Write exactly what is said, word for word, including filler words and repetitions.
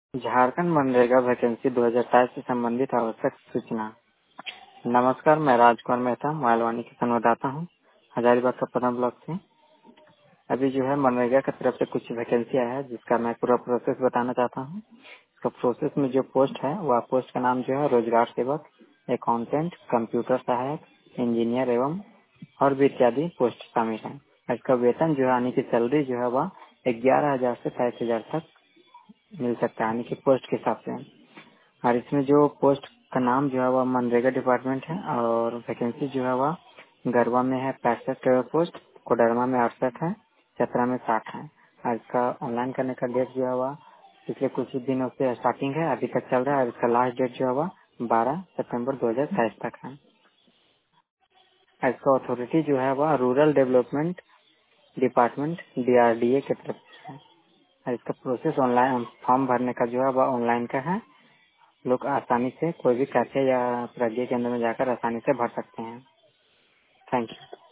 Jharkhand MNREGA vacancy दो हज़ार अट्ठाईस से संबंधित आवश्यक सूचना। नमस्कार, मैं राजकुमार मेहता मालवानी के संवाददाता हूँ हजारीबाग का पदम ब्लॉक से। अभी जो है मनरेगा की तरफ से कुछ वैकेंसी आया है जिसका मैं पूरा प्रोसेस बताना चाहता हूँ। इसका प्रोसेस में जो पोस्ट है वह पोस्ट का नाम जो है रोजगार सेवक, अकाउंटेंट, कंप्यूटर सहायक, इंजीनियर एवं और भी इत्यादि पोस्ट शामिल है। इसका वेतन जो है यानी कि सैलरी जो है वह ग्यारह हजार से सात हजार तक मिल सकता है यानी कि पोस्ट के हिसाब से। और इसमें जो पोस्ट का नाम जो है वह मनरेगा डिपार्टमेंट है और वैकेंसी जो है वह गरबा में है पैंसठ पोस्ट, कोडरमा में अड़सठ है, चतरा में साठ है। और इसका ऑनलाइन करने का डेट जो है वह पिछले कुछ ही दिनों से स्टार्टिंग है, अभी तक चल रहा है। और इसका लास्ट डेट जो है वह बारह सितंबर दो हजार तेईस तक है। और इसका अथॉरिटी जो है वह रूरल डेवलपमेंट डिपार्टमेंट डीआरडीए की तरफ से है। और इसका प्रोसेस ऑनलाइन फॉर्म भरने का जो है वह ऑनलाइन का है। लोग आसानी से कोई भी कैफे या प्रज्ञा केंद्र में जाकर आसानी से भर सकते हैं। Thank you.